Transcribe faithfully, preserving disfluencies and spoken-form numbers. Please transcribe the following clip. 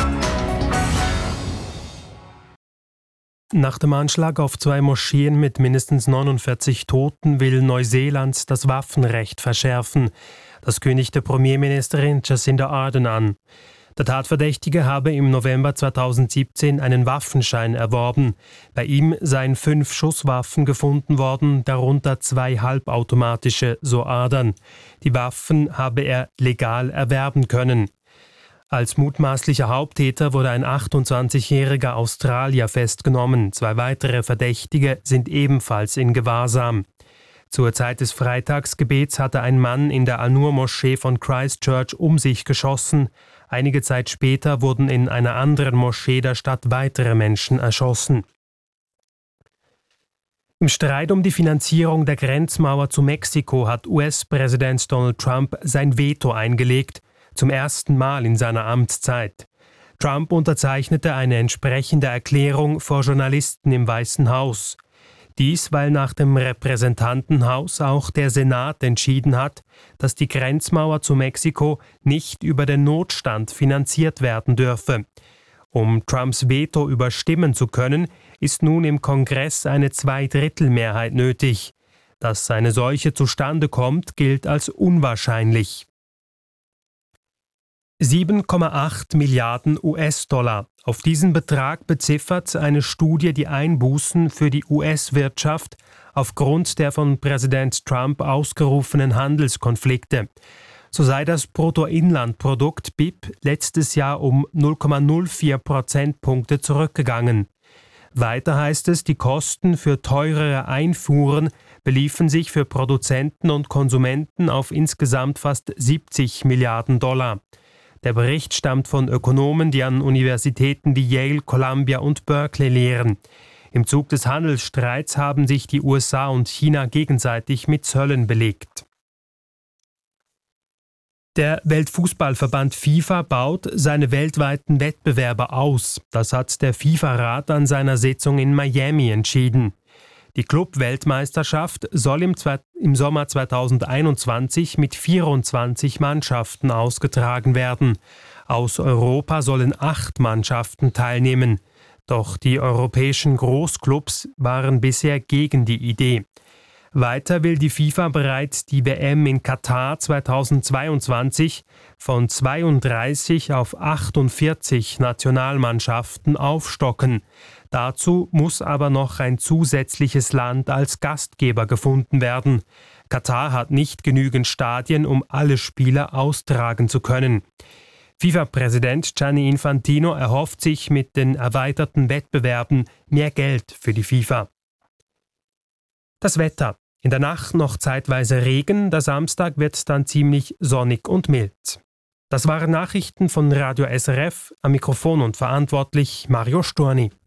Nach dem Anschlag auf zwei Moscheen mit mindestens neunundvierzig Toten will Neuseeland das Waffenrecht verschärfen. Das kündigte Premierministerin Jacinda Ardern an. Der Tatverdächtige habe im November zweitausendsiebzehn einen Waffenschein erworben. Bei ihm seien fünf Schusswaffen gefunden worden, darunter zwei halbautomatische, so Ardern. Die Waffen habe er legal erwerben können. Als mutmaßlicher Haupttäter wurde ein achtundzwanzigjähriger Australier festgenommen. Zwei weitere Verdächtige sind ebenfalls in Gewahrsam. Zur Zeit des Freitagsgebets hatte ein Mann in der Al-Nur-Moschee von Christchurch um sich geschossen. Einige Zeit später wurden in einer anderen Moschee der Stadt weitere Menschen erschossen. Im Streit um die Finanzierung der Grenzmauer zu Mexiko hat U S-Präsident Donald Trump sein Veto eingelegt, zum ersten Mal in seiner Amtszeit. Trump unterzeichnete eine entsprechende Erklärung vor Journalisten im Weißen Haus. Dies, weil nach dem Repräsentantenhaus auch der Senat entschieden hat, dass die Grenzmauer zu Mexiko nicht über den Notstand finanziert werden dürfe. Um Trumps Veto überstimmen zu können, ist nun im Kongress eine Zweidrittelmehrheit nötig. Dass eine solche zustande kommt, gilt als unwahrscheinlich. sieben Komma acht Milliarden U S-Dollar. Auf diesen Betrag beziffert eine Studie die Einbußen für die U S-Wirtschaft aufgrund der von Präsident Trump ausgerufenen Handelskonflikte. So sei das Bruttoinlandprodukt B I P letztes Jahr um null Komma null vier Prozentpunkte zurückgegangen. Weiter heißt es, die Kosten für teurere Einfuhren beliefen sich für Produzenten und Konsumenten auf insgesamt fast siebzig Milliarden Dollar. Der Bericht stammt von Ökonomen, die an Universitäten wie Yale, Columbia und Berkeley lehren. Im Zug des Handelsstreits haben sich die U S A und China gegenseitig mit Zöllen belegt. Der Weltfußballverband FIFA baut seine weltweiten Wettbewerbe aus. Das hat der FIFA-Rat an seiner Sitzung in Miami entschieden. Die Club-Weltmeisterschaft soll im, im Sommer zweitausendeinundzwanzig mit vierundzwanzig Mannschaften ausgetragen werden. Aus Europa sollen acht Mannschaften teilnehmen. Doch die europäischen Großclubs waren bisher gegen die Idee. Weiter will die FIFA bereits die W M in Katar zweitausendzweiundzwanzig von zweiunddreißig auf achtundvierzig Nationalmannschaften aufstocken. Dazu muss aber noch ein zusätzliches Land als Gastgeber gefunden werden. Katar hat nicht genügend Stadien, um alle Spiele austragen zu können. FIFA-Präsident Gianni Infantino erhofft sich mit den erweiterten Wettbewerben mehr Geld für die FIFA. Das Wetter. In der Nacht noch zeitweise Regen, der Samstag wird dann ziemlich sonnig und mild. Das waren Nachrichten von Radio S R F, am Mikrofon und verantwortlich Mario Storni.